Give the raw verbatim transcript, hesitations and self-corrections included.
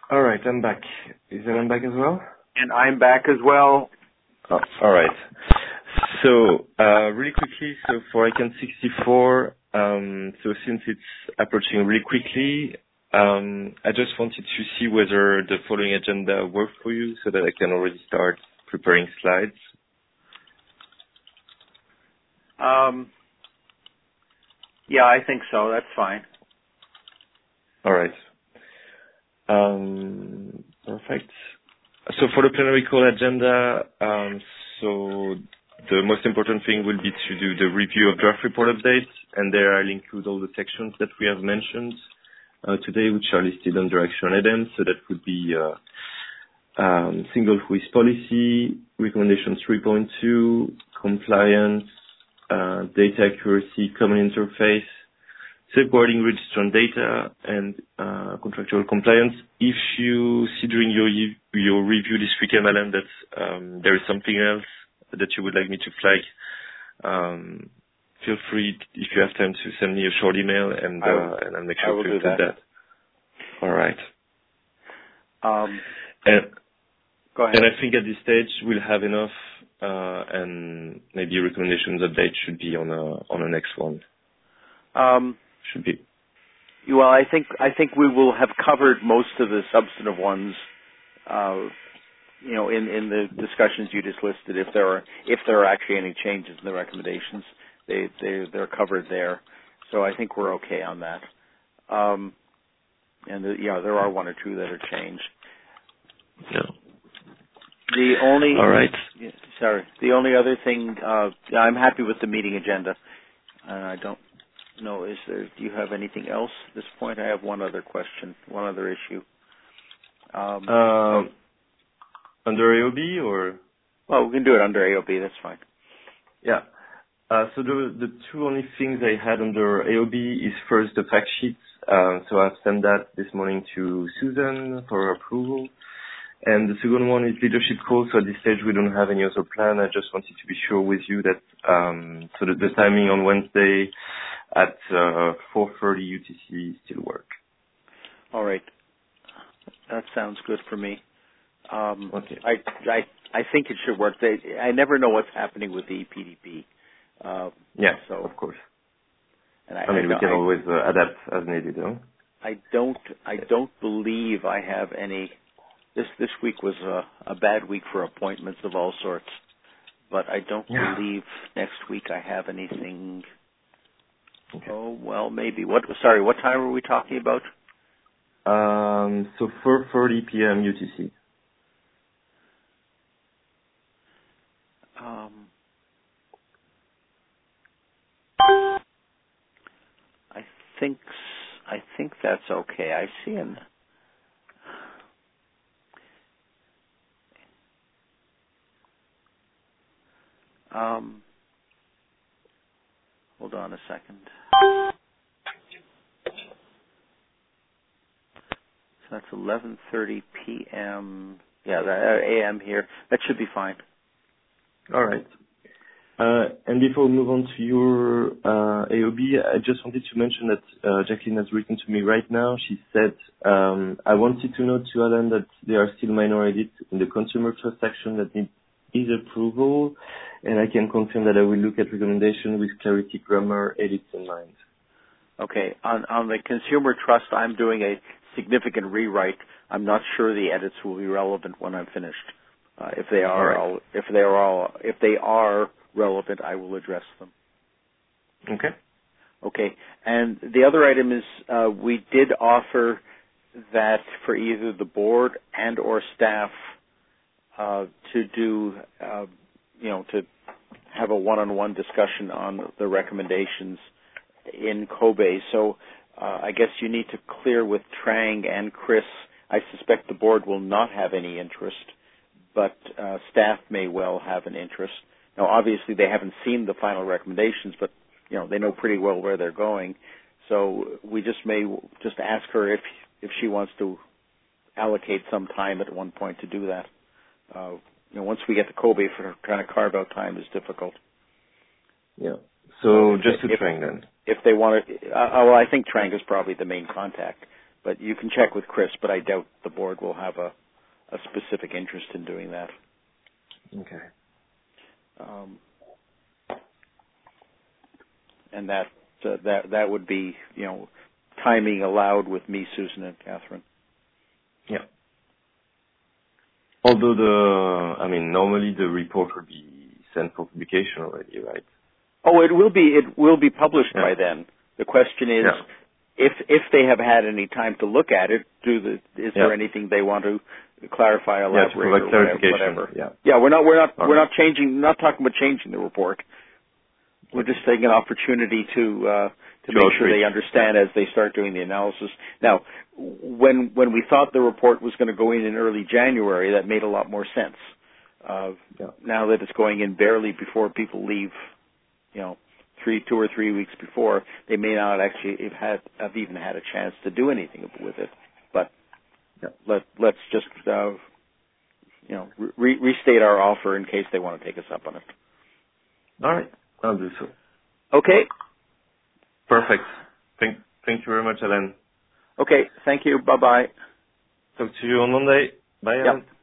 All right, I'm back. Is Alan back as well? And I'm back as well. Oh, all right. So, uh, really quickly, so for ICANN sixty-four, um, so since it's approaching really quickly, um, I just wanted to see whether the following agenda worked for you so that I can already start preparing slides. Um, yeah, I think so. That's fine. All right. Um, perfect. So for the plenary call agenda, um, so the most important thing will be to do the review of draft report updates, and there I'll include all the sections that we have mentioned uh, today, which are listed under action items. So that would be uh, um, single who is policy, recommendation three point two, compliance, uh, data accuracy, common interface, safeguarding registered data, and uh, contractual compliance. If you see during your your review this week, Alan, that um, there is something else that you would like me to flag, um, feel free, if you have time, to send me a short email, and I will, uh, and I'll make I sure will to do include that. that. All right. Um, and, go ahead. and I think at this stage we'll have enough, uh, and maybe recommendations update should be on a on the next one. Um, Should be. well, I think I think we will have covered most of the substantive ones. Uh, you know, in, in the discussions you just listed, if there are if there are actually any changes in the recommendations, they they they're covered there. So I think we're okay on that. Um, and the, yeah, there are one or two that are changed. Yeah. The only All right. yeah, sorry, the only other thing uh, I'm happy with the meeting agenda. Uh, I don't know. Is there? Do you have anything else at this point? I have one other question, one other issue. Um, Um, under A O B or? well, we can do it under A O B. That's fine. Yeah. Uh, so the the two only things I had under A O B is first the fact sheet. Uh, so I've sent that this morning to Susan for approval. And the second one is leadership call. So at this stage we don't have any other plan. I just wanted to be sure with you that um, so that the timing on Wednesday at uh, four thirty U T C still work. All right. That sounds good for me. Um, Okay. I, I, I think it should work. They, I never know what's happening with the E P D P. Uh, Yeah, so, of course. and I, I mean, I, we can I, always uh, adapt as needed, huh? I don't, I don't believe I have any. This this week was a, a bad week for appointments of all sorts, but I don't Yeah. believe next week I have anything. Okay. Oh well, maybe. What? Sorry, what time are we talking about? Um, so four thirty p.m. U T C. Um, I think I think that's okay. I see an. Um, hold on a second. So that's eleven thirty p.m. Yeah, that, uh, A M here. That should be fine. All right. Uh, and before we move on to your uh, A O B, I just wanted to mention that uh, Jacqueline has written to me right now. She said, um, I wanted to note to Alan that there are still minor edits in the consumer trust section that need his approval, and I can confirm that I will look at recommendation with clarity, grammar, edits in mind. Okay. On on the consumer trust, I'm doing a significant rewrite. I'm not sure the edits will be relevant when I'm finished. Uh, if they All are, right. I'll, if they are all, if they are relevant, I will address them. Okay. Okay. And the other item is uh, we did offer that for either the board and or staff uh, to do, uh, you know, to have a one-on-one discussion on the recommendations in Kobe. So uh, I guess you need to clear with Trang and Chris. I suspect the board will not have any interest, but uh, staff may well have an interest. Now, obviously, they haven't seen the final recommendations, but you know they know pretty well where they're going. So we just may just ask her if if she wants to allocate some time at one point to do that. Uh, you know, once we get to Kobe, for trying to carve out time is difficult. Yeah. So So if just they, to if, Trang then. if they want to, uh, well, I think Trang is probably the main contact. but you can check with Chris, but I doubt the board will have a, a specific interest in doing that. Okay. Um, and that uh, that that would be, you know, timing allowed with me, Susan, and Catherine. Yeah. Although the, I mean, normally the report will be sent for publication already, right? Oh, it will be. It will be published yeah. by then. The question is, yeah. if if they have had any time to look at it, do the is yeah. there anything they want to clarify, elaborate, yeah, to provide or whatever? Yeah. Yeah, we're not we're not All we're right. not changing. Not talking about changing the report. We're just taking an opportunity to uh, to, to make sure they understand as they start doing the analysis. Now, when when we thought the report was going to go in in early January, that made a lot more sense. Uh, yeah. Now that it's going in barely before people leave, you know, three, two or three weeks before, they may not actually have had have even had a chance to do anything with it. But yeah. let let's just uh, you know re- restate our offer in case they want to take us up on it. All right. I'll do so. Okay. Perfect. Thank, thank you very much, Alan. Okay. Thank you. Bye-bye. Talk to you on Monday. Bye, Alan. Yep.